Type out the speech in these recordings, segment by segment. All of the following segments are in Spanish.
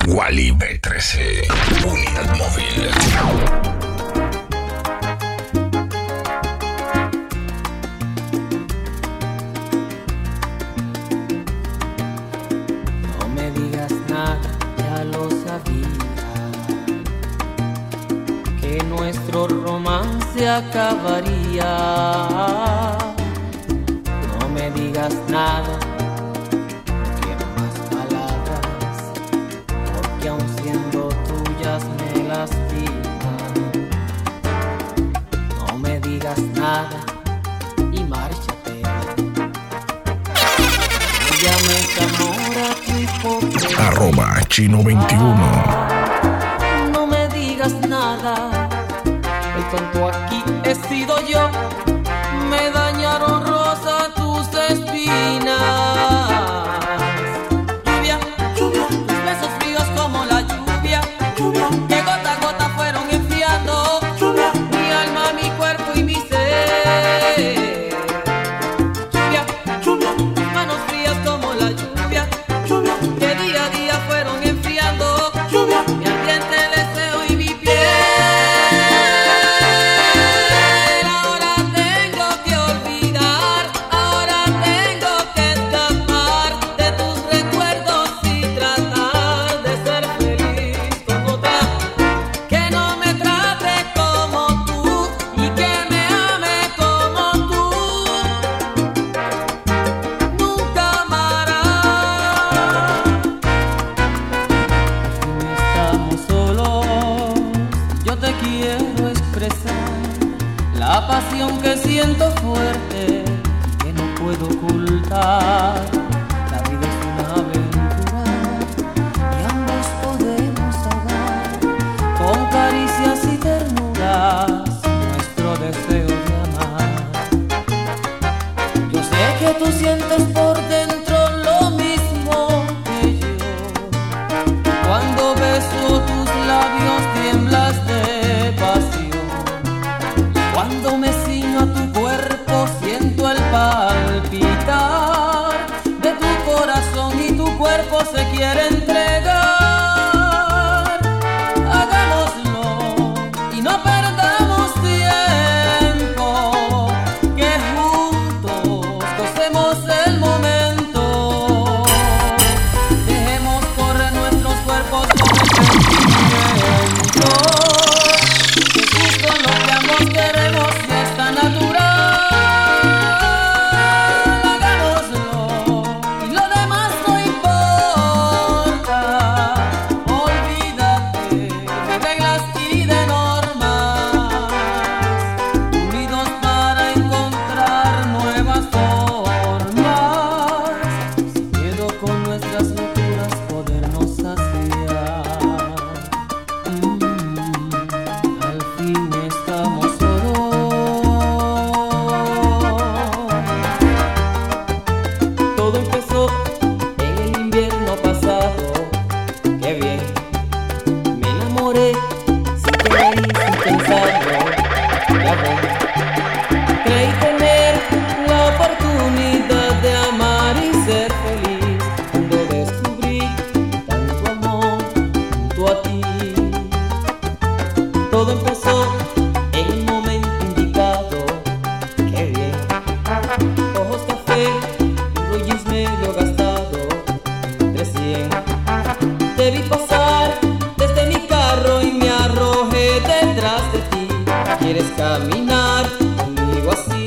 Wally B13, unidad móvil. No me digas nada, ya lo sabía, que nuestro romance acabaría. No me digas nada, que aun siendo tuyas me lastiman. No me digas nada y márchate. Ya me enamora tu hipocresía. @chino21. No me digas nada, el tonto aquí he sido yo. Me dañaron rosa tus espinas. La pasión que siento fuerte y que no puedo ocultar. La vida es una aventura y ambos podemos ahogar con caricias y ternuras nuestro deseo de amar. Yo sé que tú sientes por dentro lo mismo que yo. Cuando beso tus labios tiemblas de pasión. Cuando me ciño a tu cuerpo siento el palpitar de tu corazón y tu cuerpo se quiere entregar. Hagámoslo y no perdamos tiempo, que juntos gocemos el momento. Dejemos correr nuestros cuerpos con el sentimiento. Creí tener la oportunidad de amar y ser feliz cuando descubrí tanto amor junto a ti. Todo empezó en el momento indicado. Qué bien. Ojos café, un jeans medio gastado, 300. Te vi pasar desde mi carro y me arrojé detrás de ti. ¿Quieres caminar conmigo así?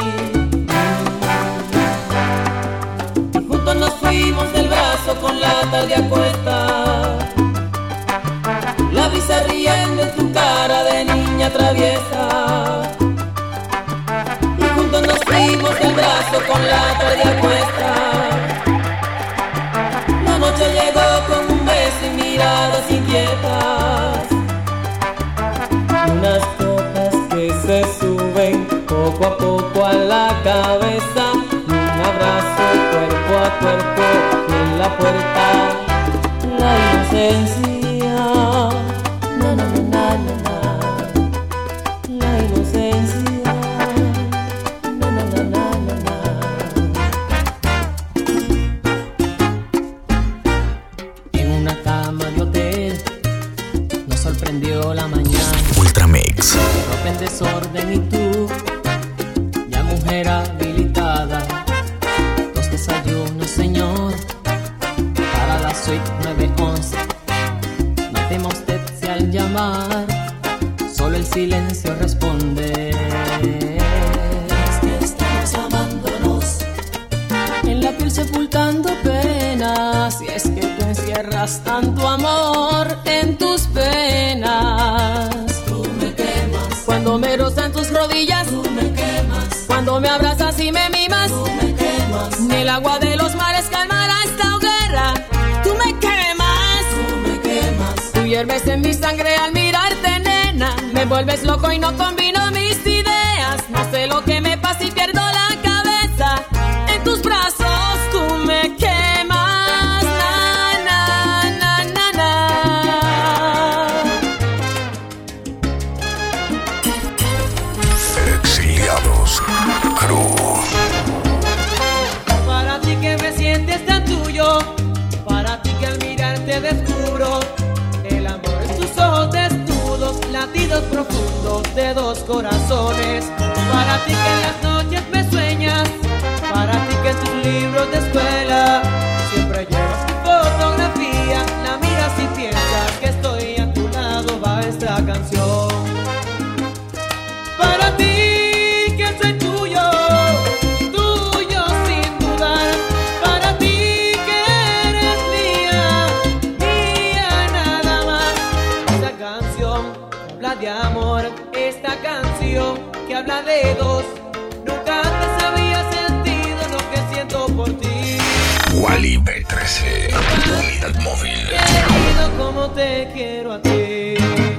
Y juntos nos fuimos del brazo con la tarde a cuesta. La brisa riendo en tu cara de niña traviesa. Y juntos nos fuimos del brazo con la tarde a cuesta. La noche llegó con un beso y miradas inquietas. Unas que se suben poco a poco a la cabeza. Un abrazo cuerpo a cuerpo y en la puerta la inocencia. Na, na, na, na, na, na. La inocencia. Na, na, na, na, na, na. En una cama de hotel Mix. Ropa en desorden y tú, ya mujer habilitada. Dos desayunos, señor, para la suite 911. No tema usted si al llamar solo el silencio responde. Es que estamos amándonos, en la piel sepultando penas. Y es que tú encierras tanto amor en tus penas. Tú me quemas cuando me rozan tus rodillas. Tú me quemas cuando me abrazas y me mimas. Tú me quemas. Ni el agua de los mares calmará esta hoguera. Tú me quemas. Tú me quemas. Tú hierves en mi sangre al mirarte, nena. Me vuelves loco y no combino mis ideas. No sé lo que me pasa y pierdo la cabeza. En tus brazos tú me quemas. Na, na, na, na, na. Exiliados Crew. Para ti que me sientes tan tuyo, para ti que al mirarte descubro el amor en tus ojos desnudos, latidos profundos de dos corazones. Para ti que en las noches me sueñas, para ti que en tus libros de escuela siempre llevas tu fotografía, la miras y piensas que estoy a tu lado, va esta canción. Para ti que soy tuyo, tuyo sin dudar. Para ti que eres mía, mía nada más. Esta canción habla de amor, esta canción que habla de dos. Nunca antes había sentido lo que siento por ti. Wally B13, unidad móvil. Querido, como te quiero a ti.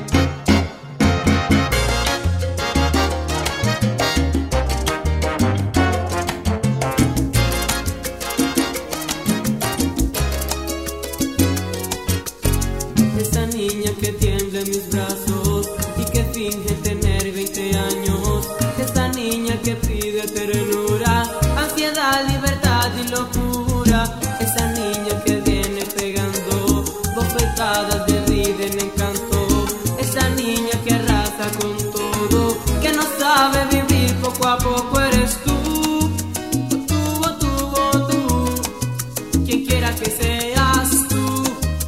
Esa niña que tiembla en mis brazos y que finge tener 20 años. Esa niña que pide ternura, ansiedad, libertad y locura. Esa niña que viene pegando bofetadas de vida en encanto. Esa niña que arrasa con todo, que no sabe vivir, poco a poco eres tú. Tú, quien quiera que seas tú.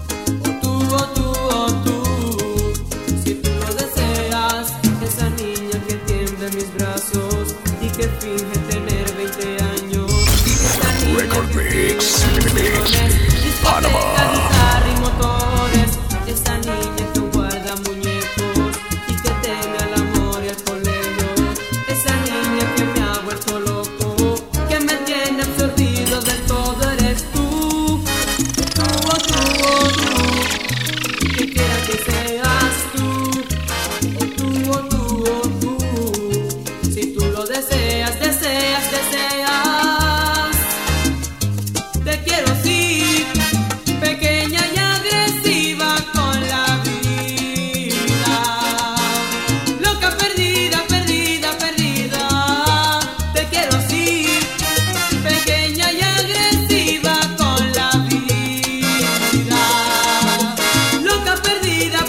Si tú lo deseas, esa niña que tiembla en mis brazos y que finge tener 20 años. Esa niña Record que Mix, tiene Mix, discotecas, Panamá. guitarra y motores. Esa niña que guarda muñecos y que teme al amor y al colegio. Esa niña que me ha vuelto loco, que me tiene absorbido del todo, eres tú. Tú. Que quiera que seas tú. Si tú lo deseas. Te quiero así, pequeña y agresiva con la vida. Loca, perdida. Te quiero así, pequeña y agresiva con la vida. Loca, perdida.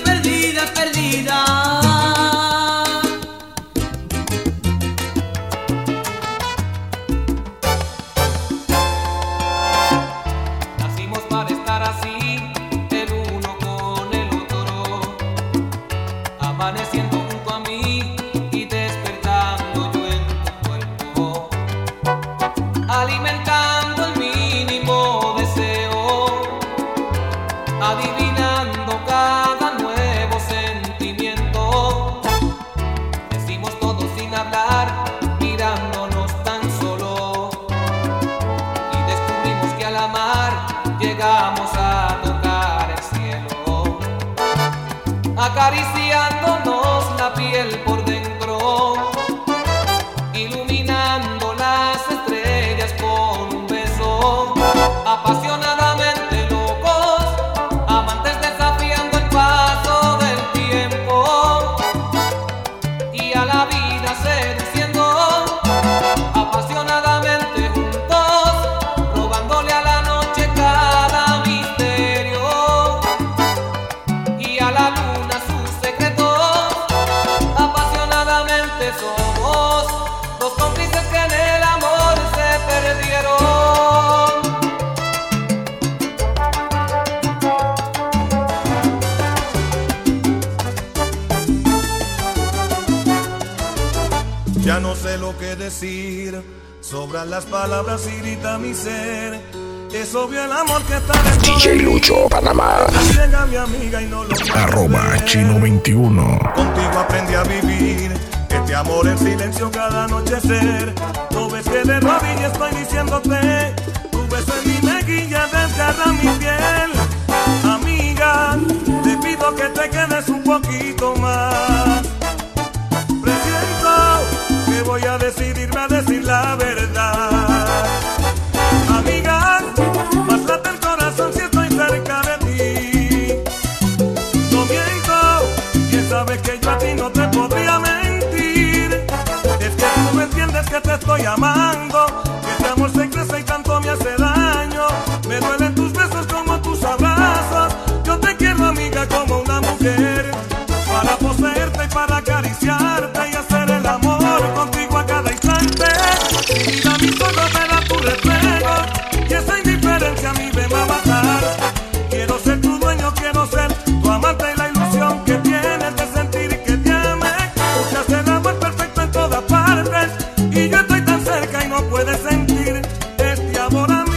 Nacimos para estar así, el uno con el otro, amaneciendo junto a mí y despertando yo en tu cuerpo, alimentando el mínimo deseo, adivinando cada nuevo sentimiento. Decimos todo sin hablar, mirándonos tan solo, y descubrimos que al amar llegamos a tocar el cielo, acariciándonos la piel por dentro, iluminando las estrellas con un beso, apasionadamente locos, amantes desafiando el paso del tiempo, y a la vida seduciendo, apasionadamente juntos, robándole a la noche cada misterio, y a la luna sus secretos. Ya no sé lo que decir, sobran las palabras, irrita mi ser. Es obvio el amor que está dentro DJ Lucho, Panamá. Llega mi amiga y no lo @ Chino21. Contigo aprendí a vivir este amor en silencio cada anochecer. No ves que de rodillas estoy diciéndote, tu beso en mi mejilla desgarra mi piel. Amiga, te pido que te quedes un poquito más. Presiento que voy a decidirme a decir la verdad. Amiga, más late el corazón si estoy cerca de ti. No miento, bien sabes que yo a ti no te podría mentir. Es que tú no entiendes que te estoy amando, que este amor se crece y tanto me hace daño. Me duelen tus besos como tus abrazos. Yo te quiero, amiga, como una mujer, para poseerte y para acariciarte y hacer el amor contigo a cada instante. Mi vida, mis ojos verán tu reflejo y esa indiferencia a mí me va a matar. Quiero ser tu dueño, quiero ser tu amante y la ilusión que tienes de sentir que te ame. Buscas el amor perfecto en todas partes y yo estoy tan cerca y no puedes sentir este amor, amiga.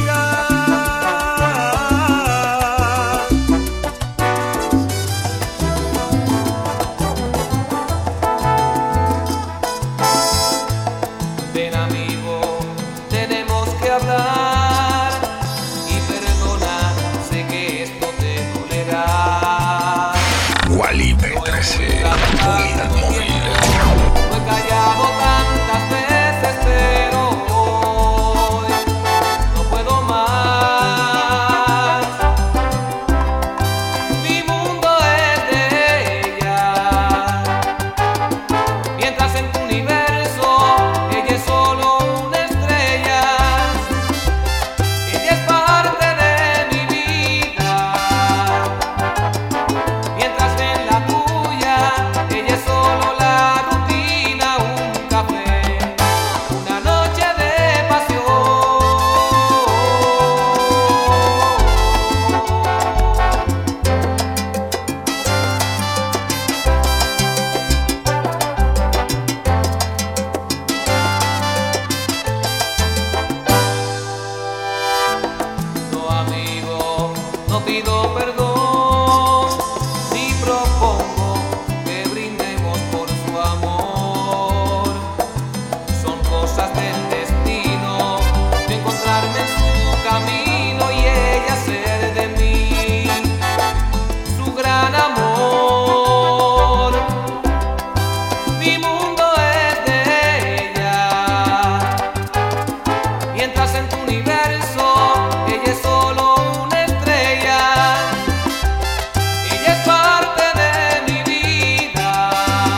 Ven, amigo, tenemos que hablar y perdona, sé que esto te dolerá. Wally B13, Unidad Móvil. No he callado tantas veces, pero hoy no puedo más. Mi mundo es de ella, mientras en tu universo ella es solo una estrella. Ella es parte de mi vida, mientras en la tuya ella es solo la rutina, un café, una noche de pasión. No, amigo, no pido perdón, ni propongo que brindemos por su amor. Son cosas del destino, de encontrarme en su camino y ella ser de mí su gran amor. Mi mundo es de ella, mientras en tu universo ella es solo una estrella. Ella es parte de mi vida,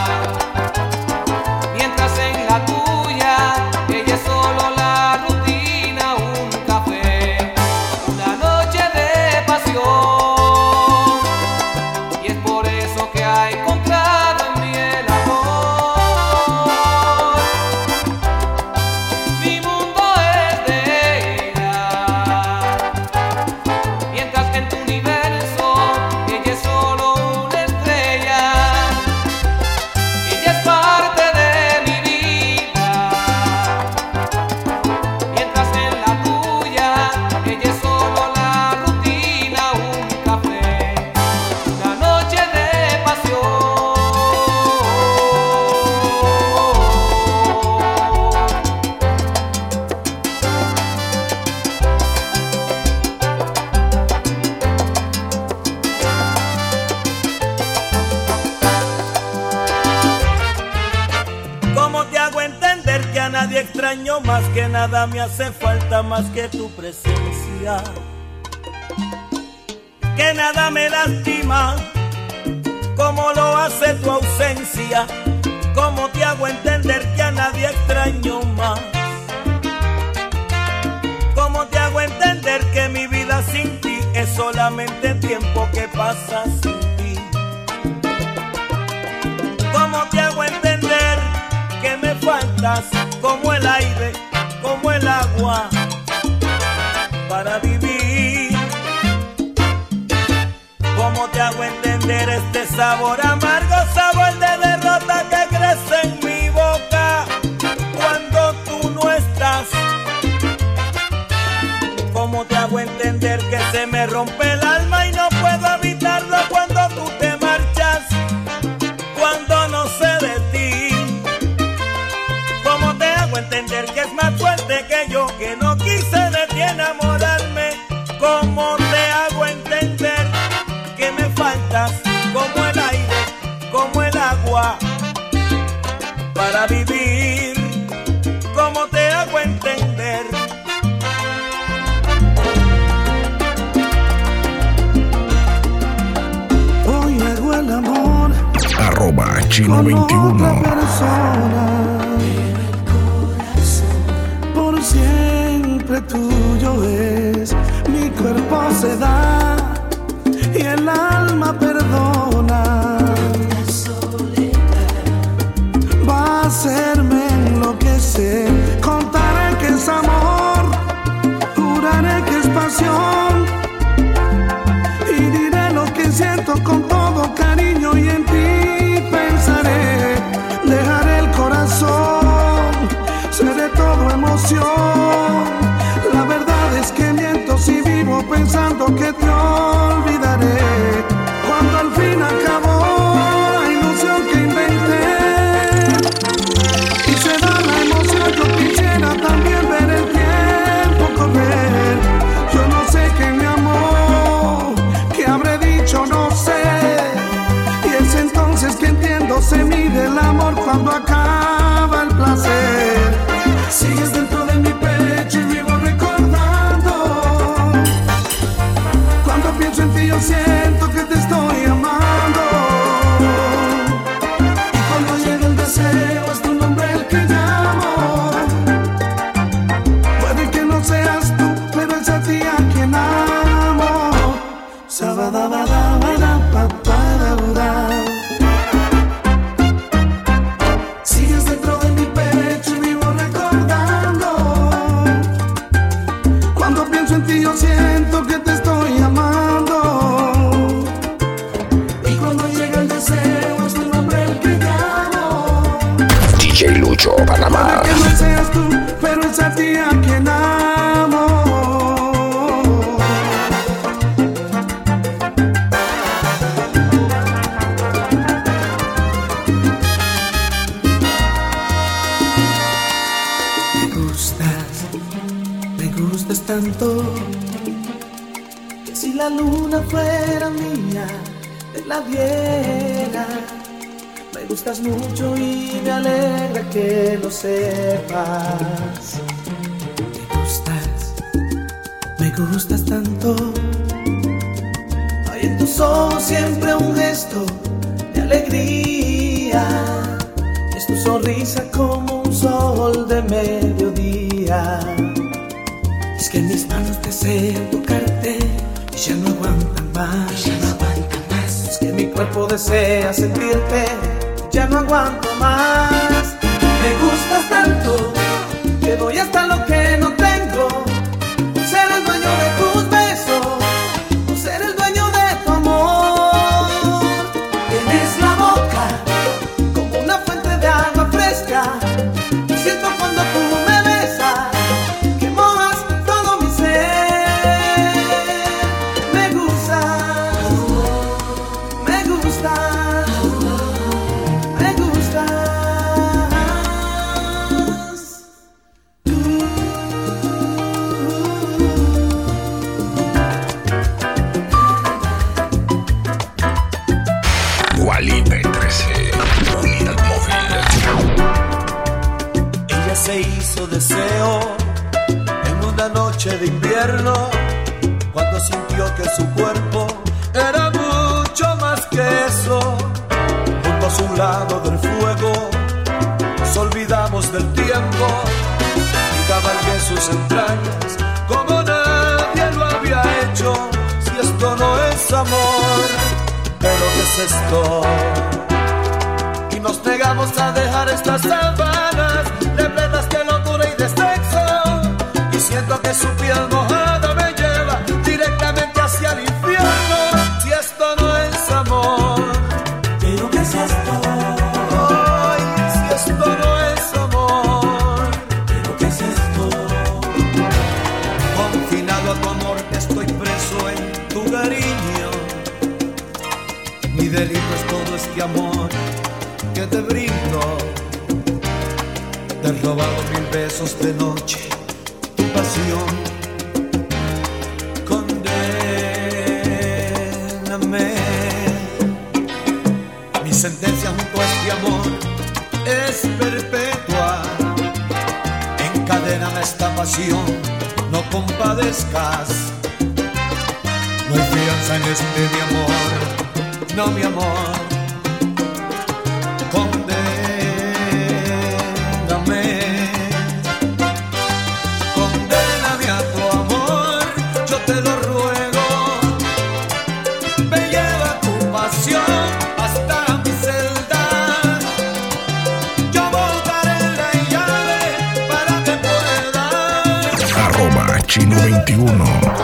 mientras en la tuya ella es solo la rutina, un café, una noche de pasión. Y es por eso que ha encontrado en mí el amor. Mi mundo es de ella, mientras que en tu universo ella es solo una estrella. Ella es parte de mi vida, mientras en la tuya ella es solo la rutina, un café, una noche de pasión. ¿Cómo te hago entender que a nadie extraño más, que nada me hace falta más que tu presencia? Que nada me lastima como lo hace tu ausencia. ¿Cómo te hago entender que a nadie extraño más? ¿Cómo te hago entender que mi vida sin ti es solamente tiempo que pasa sin ti? ¿Cómo te hago entender que me faltas como el aire, como el agua para vivir? ¿Cómo te hago entender este sabor amargo, sabor de derrota que crece en mi boca? Se me rompe el alma y no puedo evitarlo cuando tú te marchas, cuando no sé de ti. ¿Cómo te hago entender que es más fuerte que yo, que no quise de ti enamorarme? ¿Cómo te hago entender que me faltas como el aire, como el agua para vivir? ¿Cómo te hago entender? Hoy hago el amor @chino21. Por siempre tuyo es, mi cuerpo se da y el alma perdona. Va a hacerme enloquecer, contaré que es amor, juraré que es pasión y diré lo que siento con todo cariño y en ti pensaré, dejaré el corazón, seré todo emoción. La verdad es que miento si vivo pensando que te olvidaré, cuando al fin acabó la ilusión que inventé y se da la emoción. Yo quisiera también ver el tiempo correr. Yo no sé qué me amó, qué habré dicho, no sé, y es entonces que entiendo, se mide el amor cuando acaba el placer. Sigues dentro de mi pecho y vivo recordando. Cuando pienso en ti yo siento que te estoy amando. Y cuando llega el deseo es tu nombre el que llamo. Puede que no seas tú, pero es a ti a quien amo. Sabadabadabadapapadaudá. Sigues dentro de mi pecho y vivo recordando. Cuando pienso en ti yo siento que te estoy amando. Y cuando llega el deseo es tu nombre el que llamo. DJ Lucho, Panamá. Puede que no seas tú, pero es a ti a quien amo. Me gustas tanto, que si la luna fuera mía, te la diera. Me gustas mucho y me alegra que lo sepas. Me gustas tanto. Hay en tus ojos siempre un gesto de alegría. Es tu sonrisa como un sol de mediodía. Es que mis manos desean tocarte y ya no aguantan más. Es que mi cuerpo desea sentirte, ya no aguanto más. Me gustas tanto que doy hasta lo que no tengo. Ser el dueño de tus besos, ser el dueño de tu amor. Tienes la boca como una fuente de agua fresca. Siento cuando tú me besas que mojas todo mi ser. Me gustas, me gustas, me gustas. Wally B13, unidad móvil. Ella se hizo deseo en una noche de invierno, cuando sintió que su cuerpo era mucho más que eso. Junto a su lado del fuego nos olvidamos del tiempo y cabalgué sus entrañas como nadie lo había hecho. Si esto no es amor, pero ¿qué es esto? Y nos negamos a dejar estas sábanas repletas de locura y de sexo. Y siento que su piel mojada me lleva directamente hacia el infierno. Si esto no es amor, Pero ¿qué es esto? ay, si esto no es amor, Pero ¿qué es esto? confinado a tu amor estoy preso en de lindo es todo este amor que te brindo. Te he robado 1000 besos de noche, tu pasión. Condéname. Mi sentencia junto a este amor es perpetua. Encadéname esta pasión, no compadezcas. No hay fianza en este mi amor, no mi amor. Condéname, condéname a tu amor, yo te lo ruego. Me lleva tu pasión hasta mi celda. Yo botaré la llave para que puedas @chino21.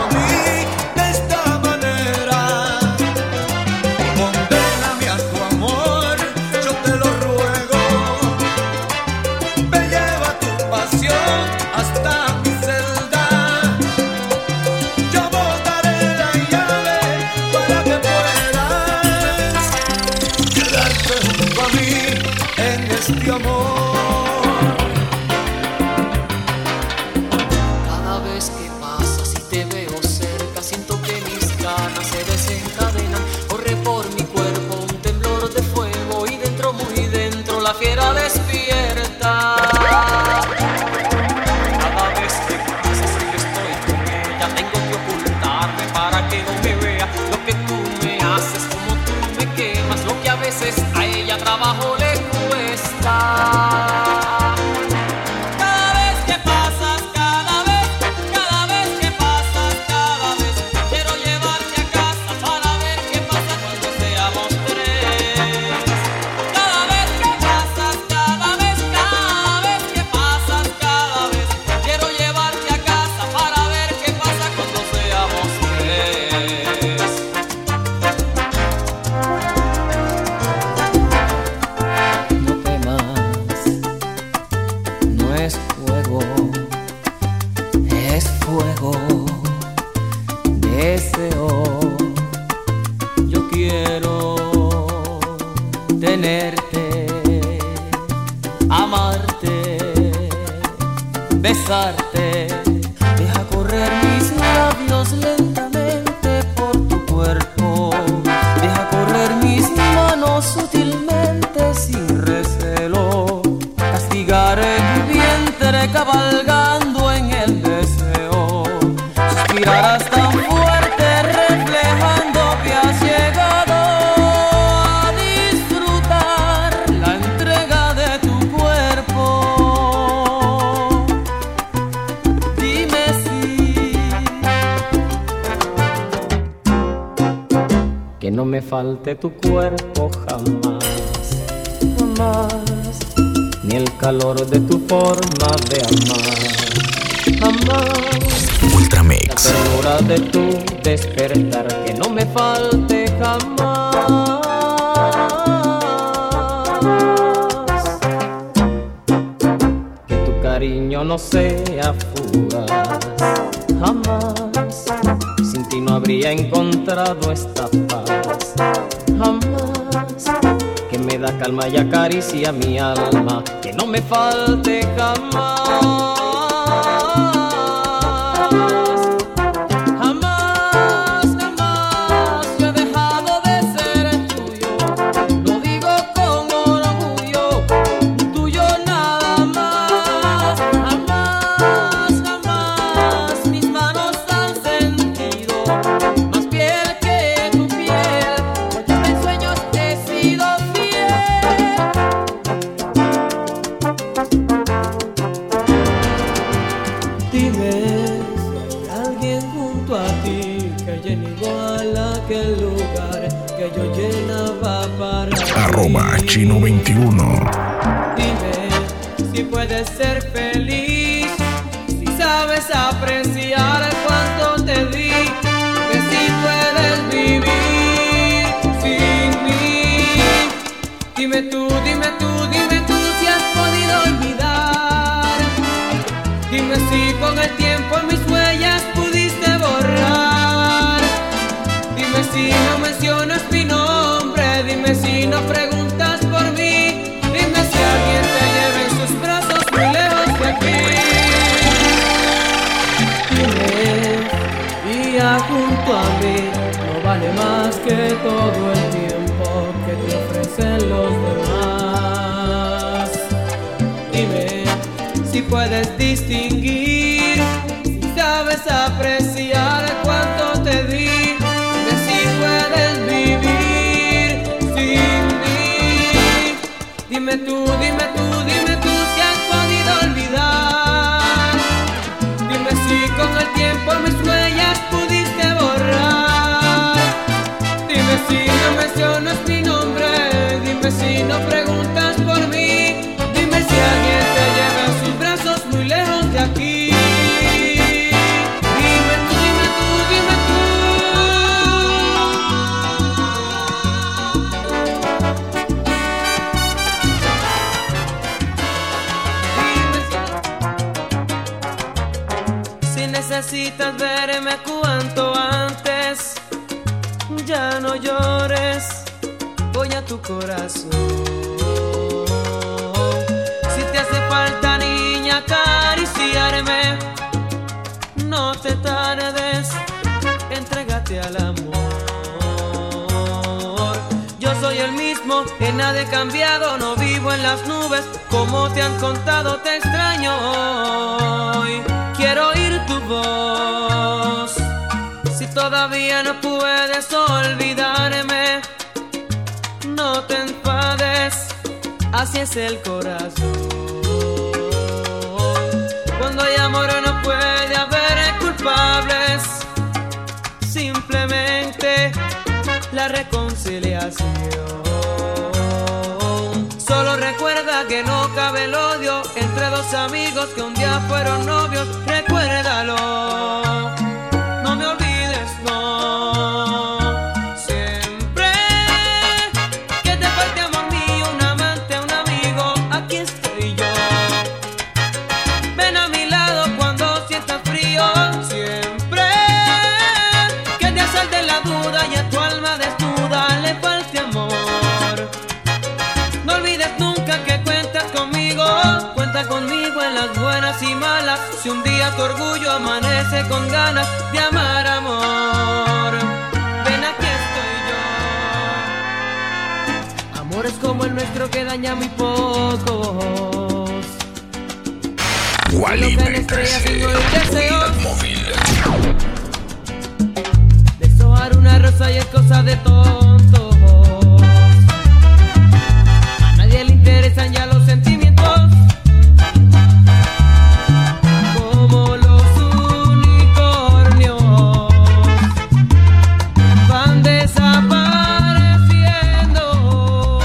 este amor. Cada vez que pasas y te veo cerca, siento que mis ganas se desencadenan. Corre por mi cuerpo un temblor de fuego y dentro, muy dentro, la fiera despierta. Cada vez que pasas y yo estoy con ella, tengo que ocultarme para que no me vea lo que tú me haces, como tú me quemas, lo que a veces a ella trabajo le cuesta. Cada vez que pasas, cada vez que pasas, cada vez quiero llevarte a casa para ver qué pasa cuando seamos tres. Cada vez que pasas, cada vez que pasas, cada vez quiero llevarte a casa para ver qué pasa cuando seamos tres. No temas, no es fuego, es fuego, deseo. Yo quiero tenerte, amarte, besarte. Deja correr mis labios lentamente por tu cuerpo. Deja correr mis manos sutilmente sin recelo. Castigaré tu vientre cabalgando en el deseo. Suspirarás tan fuerte reflejando que has llegado a disfrutar la entrega de tu cuerpo. Dime si que no me falte tu cuerpo jamás, jamás, ni el calor de tu forma de amar, jamás. Ultramix. La ternura de tu despertar, que no me falte jamás. Que tu cariño no sea fugaz, jamás. Sin ti no habría encontrado esta paz, jamás. Que me da calma y acaricia mi alma, que no me falte jamás. Jamás, jamás yo he dejado de ser tuyo. Lo digo con orgullo, tuyo nada más. Jamás, jamás mis manos han sentido más piel que tu piel, porque hasta en sueños he sido fiel. Dime si hay alguien junto a ti que llene igual aquel lugar que yo llenaba para ti. @chino21. Dime si puedes ser feliz, si sabes apreciar cuánto te di, que si puedes vivir sin mí. Dime tú, dime tú, dime tú si has podido olvidar. Dime si con el tiempo mis huellas pudiste borrar. Dime si no mencionas mi nombre dime si no preguntas por mí. Dime si alguien te lleva en sus brazos muy lejos de aquí. Dime, y ya junto a mí no vale más que todo el tiempo que te ofrecen los demás. Dime si puedes distinguir, si sabes apreciar cuánto te di. Dime si puedes vivir sin mí. Dime tú, dime tú, dime tú si has podido olvidar. Dime si con el tiempo mis huellas pudiste borrar. Dime si no mencionas mi nombre. Dime si no preguntas por mí. Dime si alguien te lleva en sus brazos muy lejos de aquí. Dime tú, dime tú, dime tú. Dime si necesitas verme cuanto antes. Ya no llores, voy a tu corazón. Si te hace falta, niña, acariciarme, no te tardes, entrégate al amor. Yo soy el mismo, en nada he cambiado, no vivo en las nubes, como te han contado, te extraño hoy. Quiero oír tu voz, si todavía no puedes olvidarme, no te enfades, así es el corazón. Cuando hay amor no puede haber culpables, simplemente la reconciliación. Solo recuerda que no cabe el odio entre dos amigos que un día fueron novios. Recuérdalo, no me olvides, no. Siempre que te falte amor mío, un amante, un amigo, aquí estoy yo. Ven a mi lado cuando sientas frío. Siempre que te asalte la duda y a tu alma desnuda le falte amor. No olvides nunca que cuentas conmigo. Cuenta conmigo en las buenas y malas. Si un día tu orgullo amanece con ganas de amar, amor, ven, aquí estoy yo. Amores como el nuestro que daña muy pocos. Wally Colocan estrellas en el deseo Unidad móvil. deshojar una rosa y es cosa de tontos. A nadie le interesan ya los sentimientos. Como los unicornios van desapareciendo.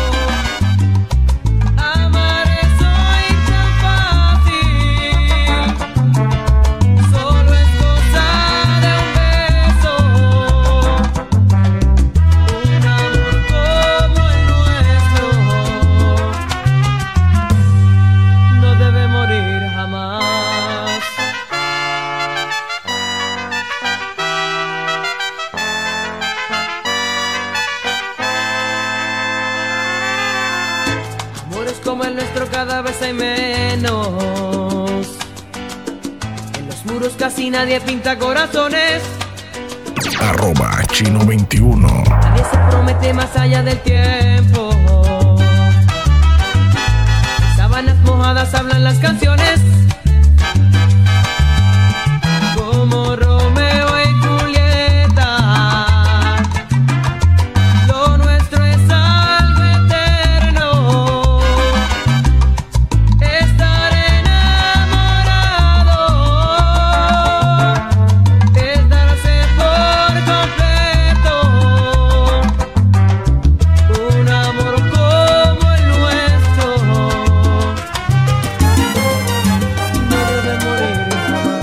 Amar es hoy tan fácil, solo es cosa de un beso. Un amor como el nuestro no debe morir jamás. Amores como el nuestro cada vez hay menos. En los muros casi nadie pinta corazones. @chino21. Nadie se promete más allá del tiempo. Sábanas mojadas hablan las canciones. Como Romeo y Julieta. Lo nuestro es algo eterno. Estar enamorado es darse por completo. Un amor como el nuestro no debe morir jamás.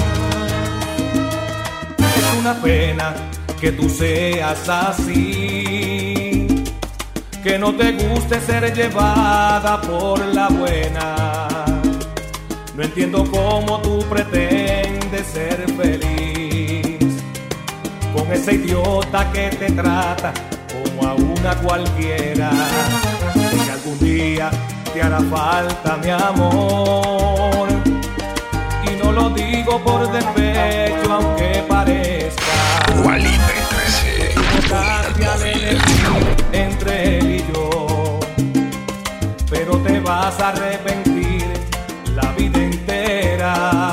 Es una pena que tú seas así, que no te guste ser llevada por la buena. No entiendo cómo tú pretendes ser feliz con ese idiota que te trata como a una cualquiera. Sé que algún día te hará falta mi amor, y no lo digo por despecho, aunque parezca. Gualipe 13. Equivocarte al elegir entre él y yo, pero te vas a arrepentir la vida entera.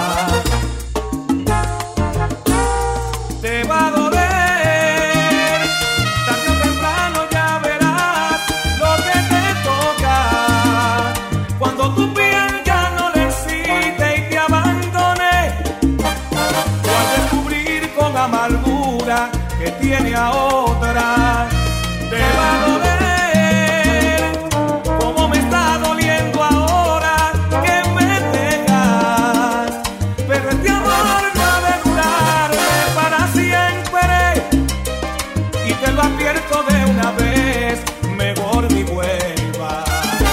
Te va a doler, tarde o temprano ya verás lo que te toca. Cuando tu piel ya no le excite y te abandone, o al descubrir con amargura que tiene a otra, te va a doler como me está doliendo ahora que me dejas. Pero este amor no ha de durarme para siempre, y te lo advierto de una vez, mejor ni vuelva.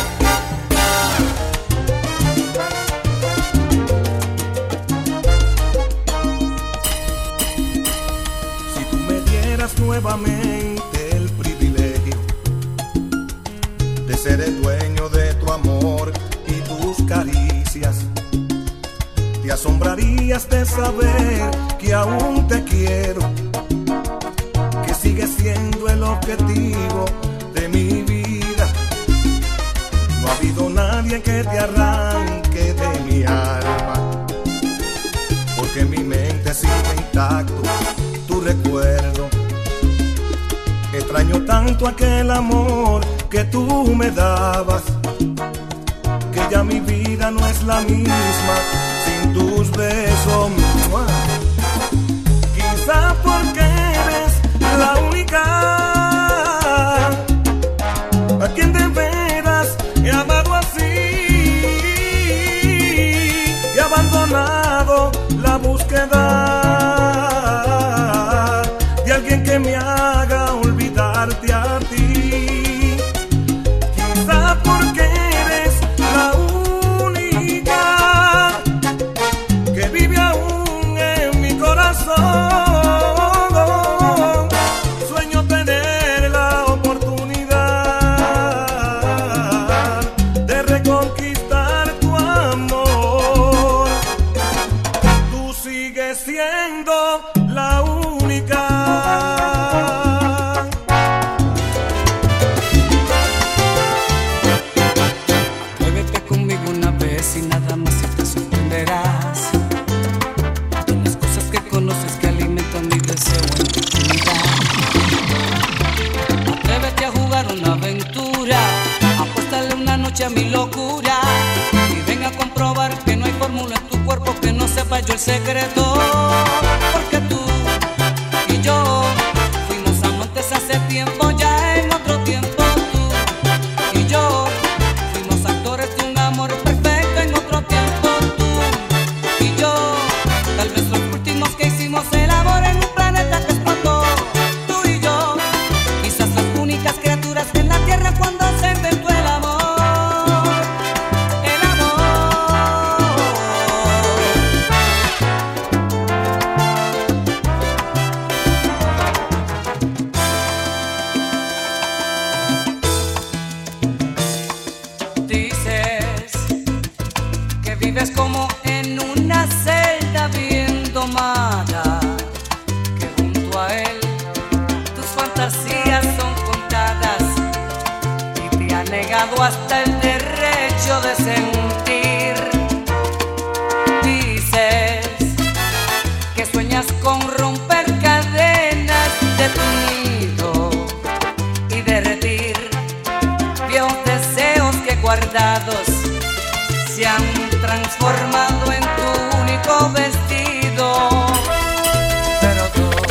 Si tú me dieras nuevamente el privilegio de ser el dueño de tu amor y tus caricias, te asombrarías de saber que aún te quiero, que sigues siendo el objetivo de mi vida. No ha habido nadie que te arranque de mi alma, porque en mi mente sigue intacto tu recuerdo. Extraño tanto aquel amor que tú me dabas, que ya mi vida no es la misma sin tus besos. Quizá porque eres la única a quien de veras he amado así, y he abandonado la búsqueda de alguien que me haga olvidarte a ti. Quizá porque eres la única que vive aún en mi corazón. Sueño tener la oportunidad de reconquistar tu amor. Tú sigues siendo la única. Muévete conmigo una vez y nada más y te sorprenderás de las cosas que conoces que alimentan mi deseo en tu intimidad. Atrévete a jugar una aventura, apuéstale una noche a mi locura, y ven a comprobar que no hay fórmula en tu cuerpo que no sepa yo el secreto. Porque tú y yo fuimos amantes hace tiempo, ya en otro tiempo. Tú y yo fuimos actores de un amor perfecto en otro tiempo. Tú y yo, tal vez los últimos que hicimos el amor en un planeta que explotó. Tú y yo, quizás las únicas criaturas en la tierra cuando se inventó el amor. El amor. Dices que vives como en una celda bien domada, que junto a él tus fantasías son contadas, y te ha negado hasta el derecho de sentir. Dices que sueñas con romper cadenas de tu nido y derretir viejos deseos que guardados se han transformado en tu único vestido. Pero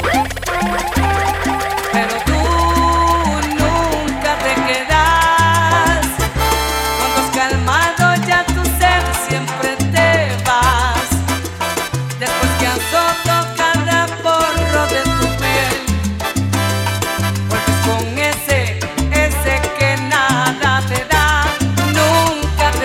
tú nunca te quedas. Cuando has calmado ya tu sed siempre te vas, después que has roto cada porro de tu piel. Vuelves con ese que nada te da. Nunca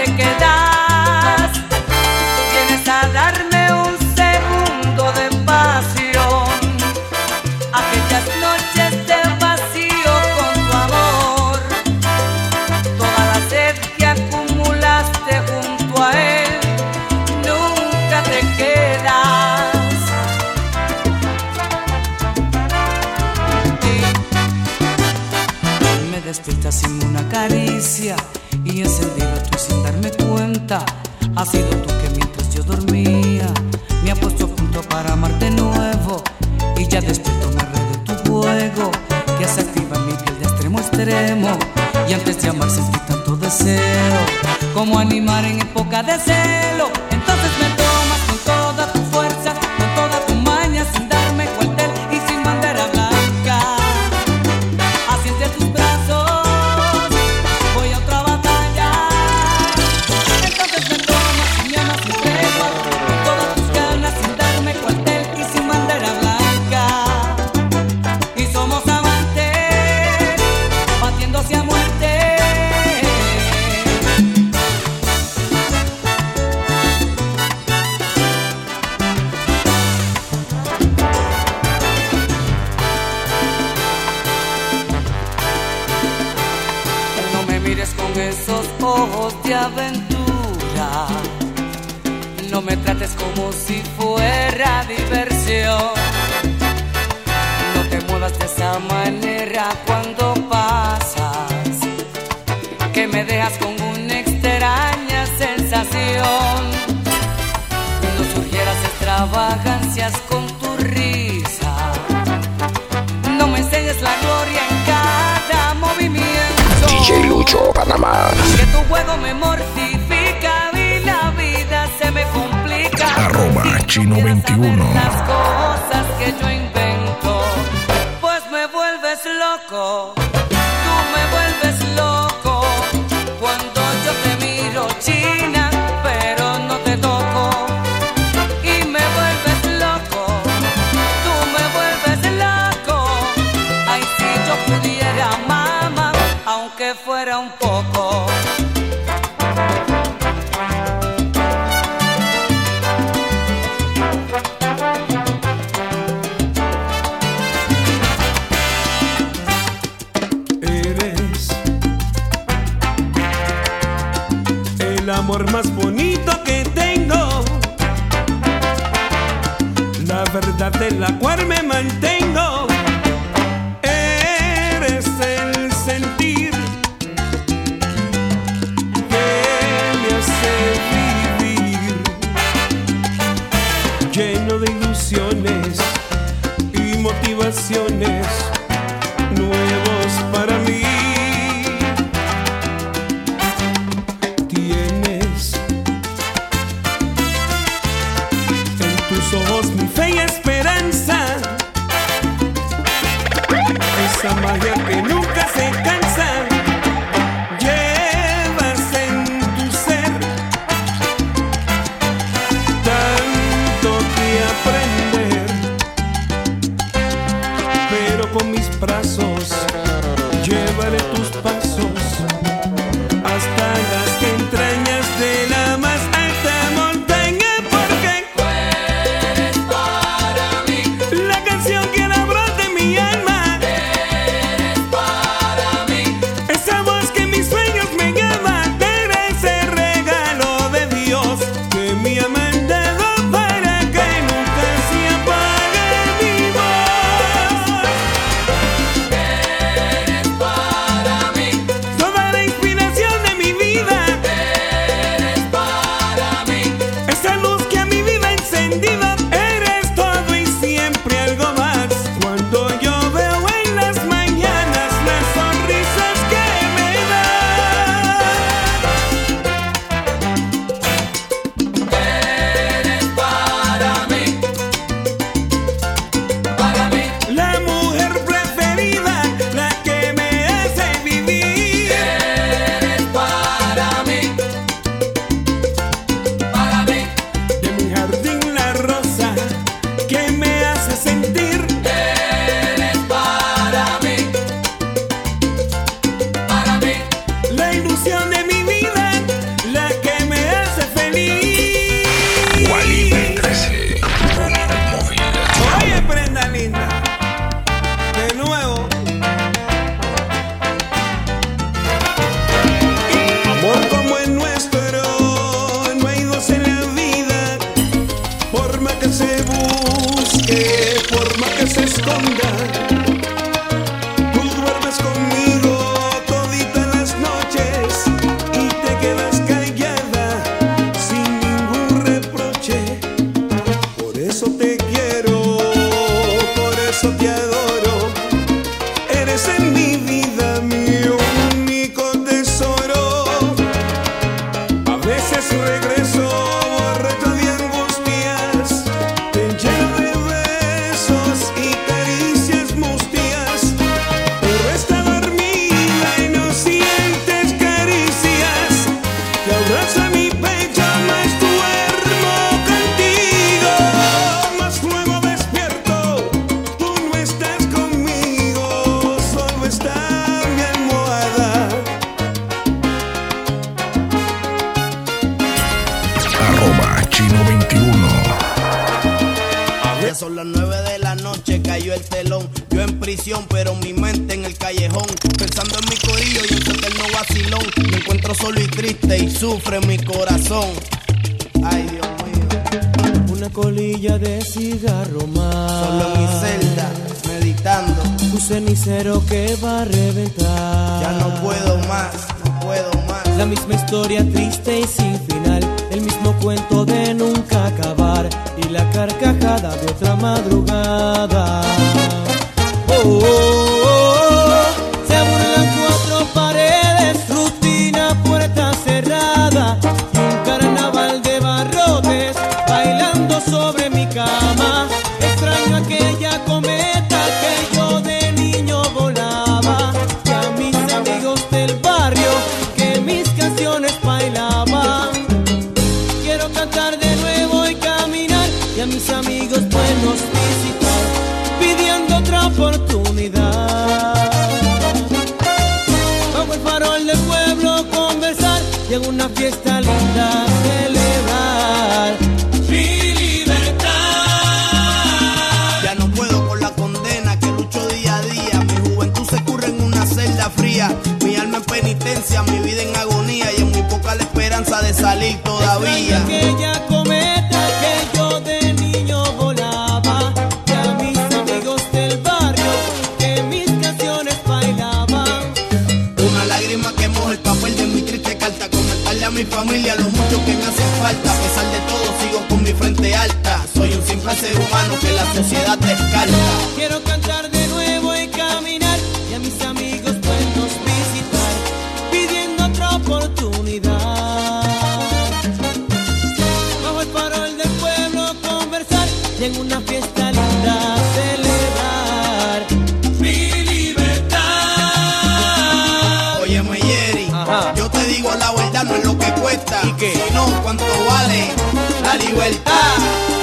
despiertas sin una caricia y encendido tú sin darme cuenta. Has sido tú que mientras yo dormía me ha puesto a punto para amarte nuevo. Y ya despierto me enredo en tu juego que se activa en mi piel de extremo a extremo. Y antes de amar sentí tanto deseo como animar en época de celo. Entonces me tomas con toda tu fuerza, con toda tu maña, sin darme cuartel y sin bandera blanca. Así entre tus brazos voy a otra batalla. Entonces me tomas y me amas sin tregua, con todas tus ganas, sin darme cuartel y sin bandera blanca. Y somos amantes, batiéndose a muerte. Con esos ojos de aventura, no me trates como si fuera diversión. No te muevas de esa manera cuando pasas, que me dejas con una extraña sensación. No surgieras extravagancias con tu risa, no me enseñes la gloria en cada movimiento. DJ Lucho, Panamá. Que tu juego me mortifica y la vida se me complica. @Chino 21. Las cosas que yo invento, pues me vuelves loco. Tú me vuelves loco cuando yo te miro, China, pero no te toco. Y me vuelves loco, tú me vuelves loco. Ay, si yo pudiera, mamá, aunque fuera un poco. Eres el amor más bonito que tengo, la verdad de la cual me mantengo. Eres el sentir que me hace vivir, lleno de ilusiones y motivaciones nuevos para mí. Tienes en tus ojos mi fe y esperanza, esa magia que nunca se cansa. Llevas en tu ser tanto que aprender, pero con mis brazos llevaré tus pasos hasta las entrañas de la más alta montaña, porque tú eres para mí la canción que enamoró de mi alma. Eres para mí esa voz que en mis sueños me llama. Eres el regalo de Dios que me ha mandado para que nunca se apague mi voz. Eres para mí Son las 9 de la noche, cayó el telón. Yo en prisión, pero mi mente en el callejón. Pensando en mi corillo y en su eterno vacilón. Me encuentro solo y triste y sufre mi corazón. Ay, Dios mío. Una colilla de cigarro más. Solo en mi celda, meditando. Un cenicero que va a reventar. Ya no puedo más, no puedo más. La misma historia triste y sin final. El mismo cuento de nunca acabar. Y la carcajada de otra madrugada. Oh, oh, oh, oh. Se burlan cuatro paredes. Rutina, puerta cerrada. Y un carnaval de barrotes bailando sobre mi cama. Extraño aquella cometa que yo de niño volaba. Y a mis amigos del barrio que mis canciones bailaban. Quiero cantar de nuevo y caminar, y a mis amigos buenos visitar, pidiendo otra oportunidad. Bajo el farol del pueblo conversar, y en una fiesta linda celebrar mi libertad. Ya no puedo con la condena que lucho día a día. Mi juventud se curre en una celda fría. Mi alma en penitencia, mi vida en agonía. Y en muy poca la esperanza de salir todavía. Aquella cometa que yo de niño volaba, y a mis amigos del barrio que mis canciones bailaban. Una lágrima que moja el papel de mi triste carta. Comentarle a mi familia lo mucho que me hace falta. A pesar de todo sigo con mi frente alta. Soy un simple ser humano que la sociedad descarta. Quiero cantar de nuevo y caminar, y a mis amigos buenos visitar, pidiendo otra oportunidad. Bajo el farol del pueblo conversar, y en una fiesta linda celebrar mi libertad. Óyeme, Jerry, yo te digo la verdad, no es lo que cuesta. ¿Y qué? Sino cuánto vale la libertad.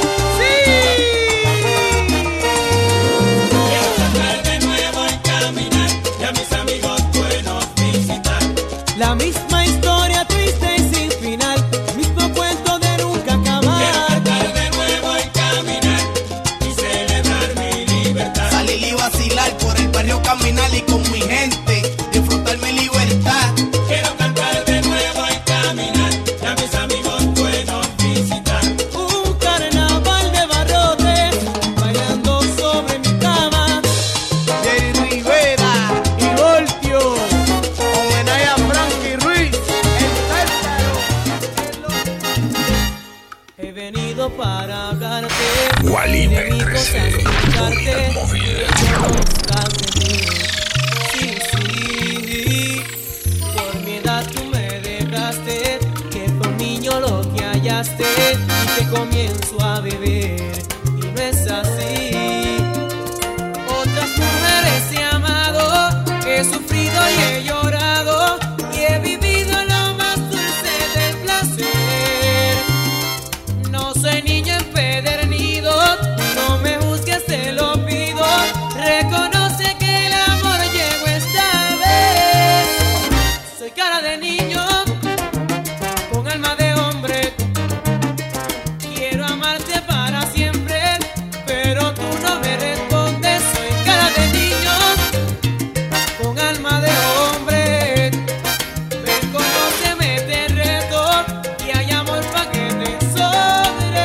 La misma historia triste y sin final, mismo cuento de nunca acabar. Quiero cantar de nuevo y caminar y celebrar mi libertad. Salir y vacilar por el barrio, caminar y con mi gente disfrutar mi libertad. Quiero cantar de nuevo y caminar y a mis amigos buenos visitar. Un carnaval de barrotes bailando sobre mi cama. Jerry Rivera y Voltio, homenaje a Frankie Ruiz, el He venido para hablarte, Wally de mi cosa P13, explicarte, Unidad Móvil. que conozcas de mí. Sí, sí, por mi edad tú me dejaste, que fue un niño lo que hallaste, y que comienzo a beber, y no es así. Otras mujeres he amado, he sufrido y he llorado, y he vivido lo más dulce del placer. No soy niño empedernido, no me juzgues, te lo pido. Reconoce que el amor llegó esta vez. Soy cara de niño, con alma de hombre. Quiero amarte para siempre, pero tú no me respondes. Soy cara de niño, con alma de hombre. Reconóceme, te reto, y hay amor pa' que te sobre.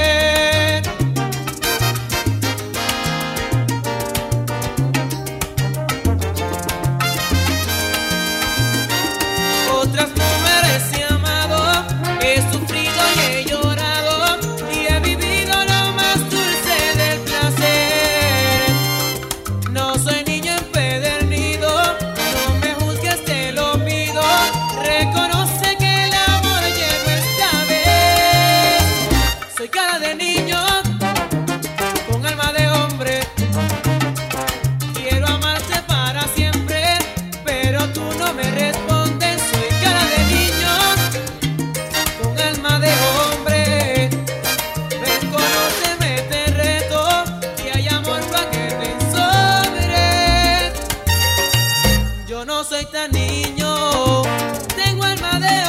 Otras mujeres he amado, he sufrido y he llorado, y he vivido lo más dulce del placer. No soy niño empedernido, no me juzgues, te lo pido. Reconoce que el amor llegó esta vez. Soy cara de niño, con alma de hombre. Quiero amarte para siempre, pero tú no me respondes. Soy cara de niño, con alma de hombre. Reconóceme, te reto, y hay amor pa' que te sobre. Yo no soy tan niño, tengo alma de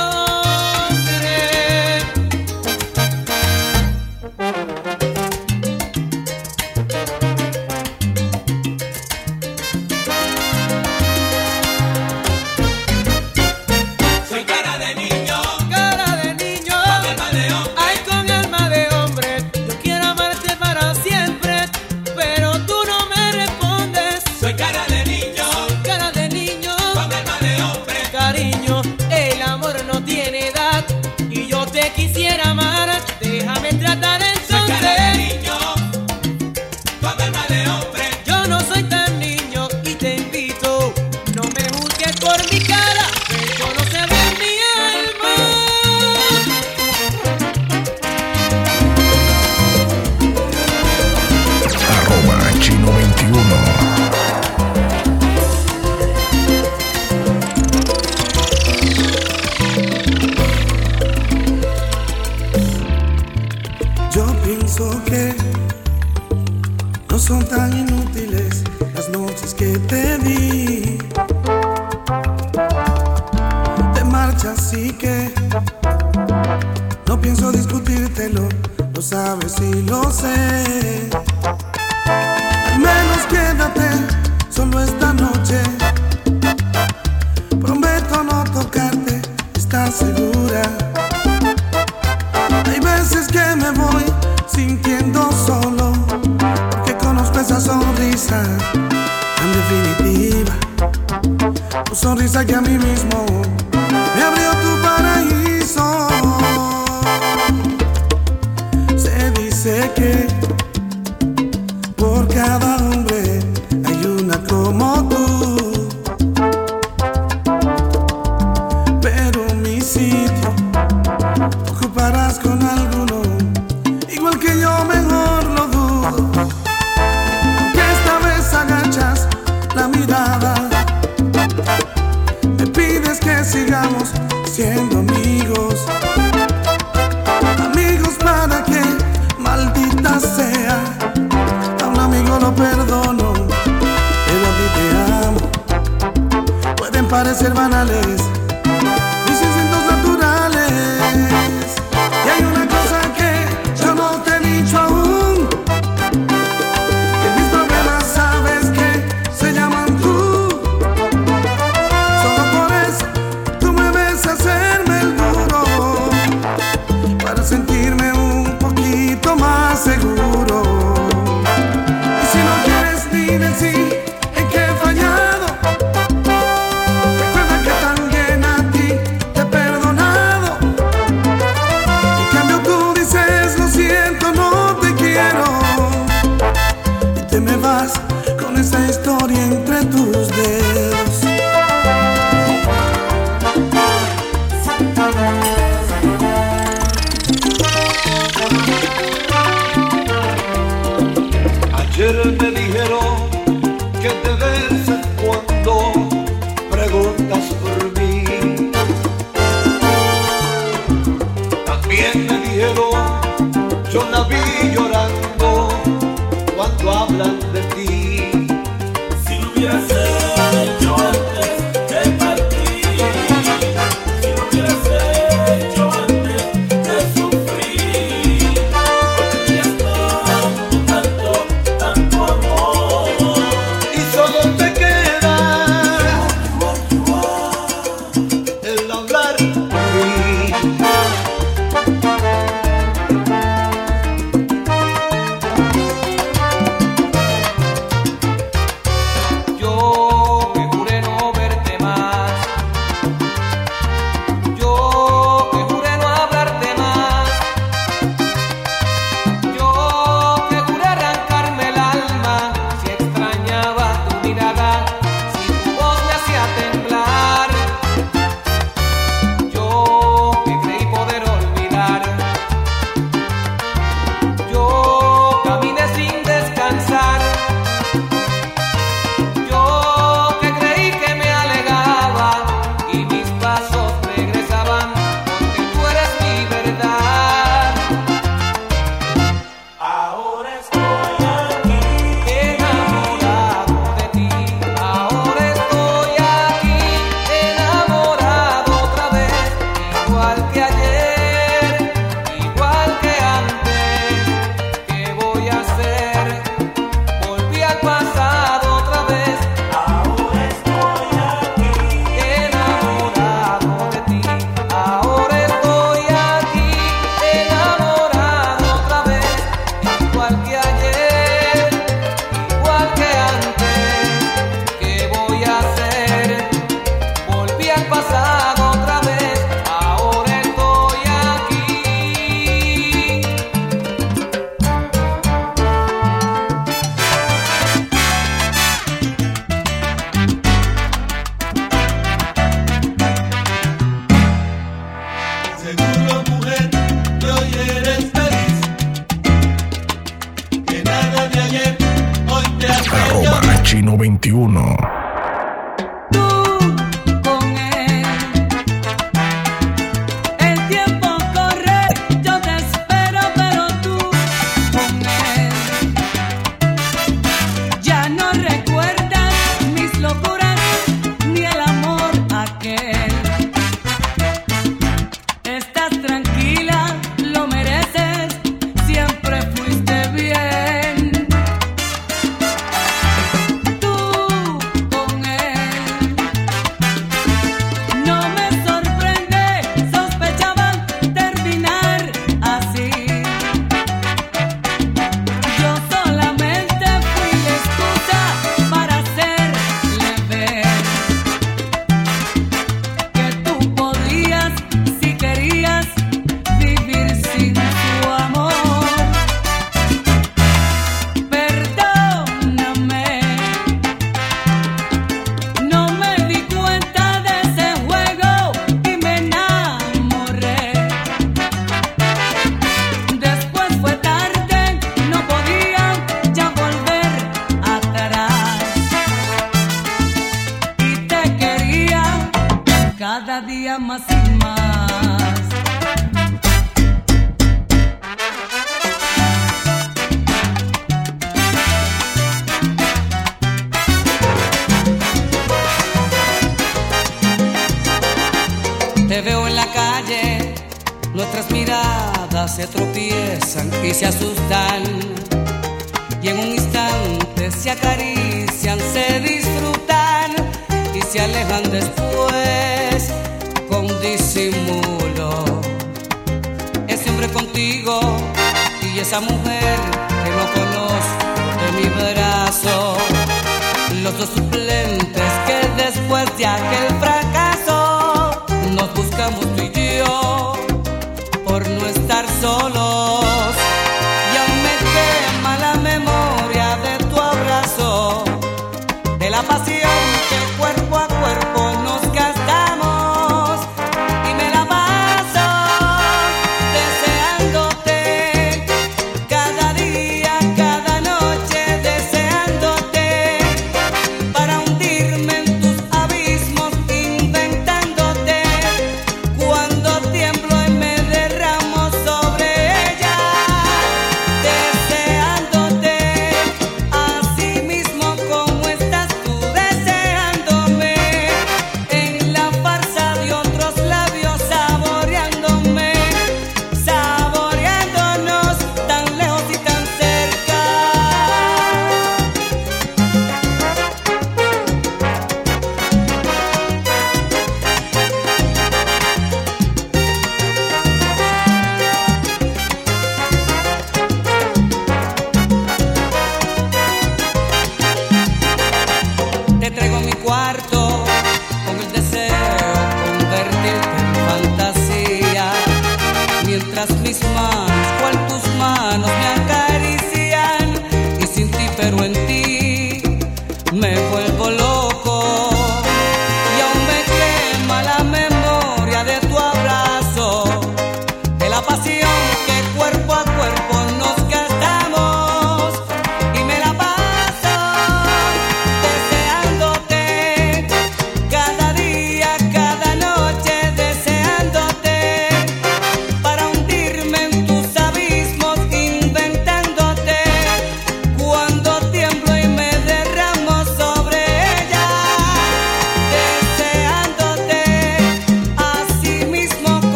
hombre. por mi cara, que conoce bien mi alma. @Chino21. Yo pienso que no son tan inútiles las noches que te di. Te marchas y que no pienso discutírtelo, lo sabes y lo sé. Al menos quédate solo esta noche. Prometo no tocarte, ¿estás segura? Hay veces que me voy sintiendo solo, porque conozco esa sonrisa tan definitiva. Tu sonrisa que a mí mismo me abrió tu paraíso. Se dice que por cada hombre hay una como tú, pero mi sitio ocuparás con alguno, igual que yo, mejor lo dudo, que esta vez agachas la mirada, me pides que sigamos siendo amigos, amigos para que, maldita sea, a un amigo lo perdono, pero a ti te amo. Pueden parecer banales mis instintos naturales, y hay una cosa que yo no te he dicho aún, que mis problemas sabes que se llaman tú. Solo por eso tú me ves hacerme el duro, para sentirme un poquito más seguro. Y si no quieres ni decir en qué he fallado, recuerda que también 21. Cada día más y más. Te veo en la calle, nuestras miradas se tropiezan y se asustan, y en un instante se acarician, se disfrutan y se alejan después con disimulo. Ese hombre contigo y esa mujer que no conozco de mi brazo, los dos suplentes que después de aquel fracaso nos buscamos tú y yo por no estar solos. Y aún me quema la memoria de tu abrazo, de la pasión que cuerpo a cuerpo nos gastamos, y me la paso deseándote cada día, cada noche, deseándote para hundirme en tus abismos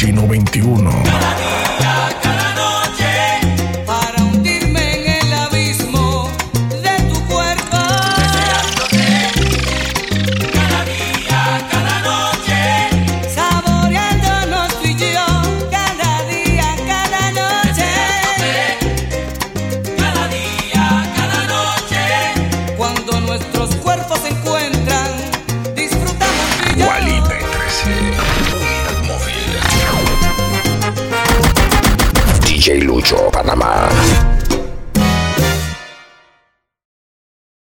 Chino 21. Cada día, cada noche, para hundirme en el abismo de tu cuerpo. deseándote. Cada día, cada noche, Saboreándonos tú y yo, cada día, cada noche. deseándote. Cada día, cada noche, Cuando nuestros cuerpos se encuentran, disfrutamos tú y yo. Wally B13. Móvil. DJ Lucho, Panamá.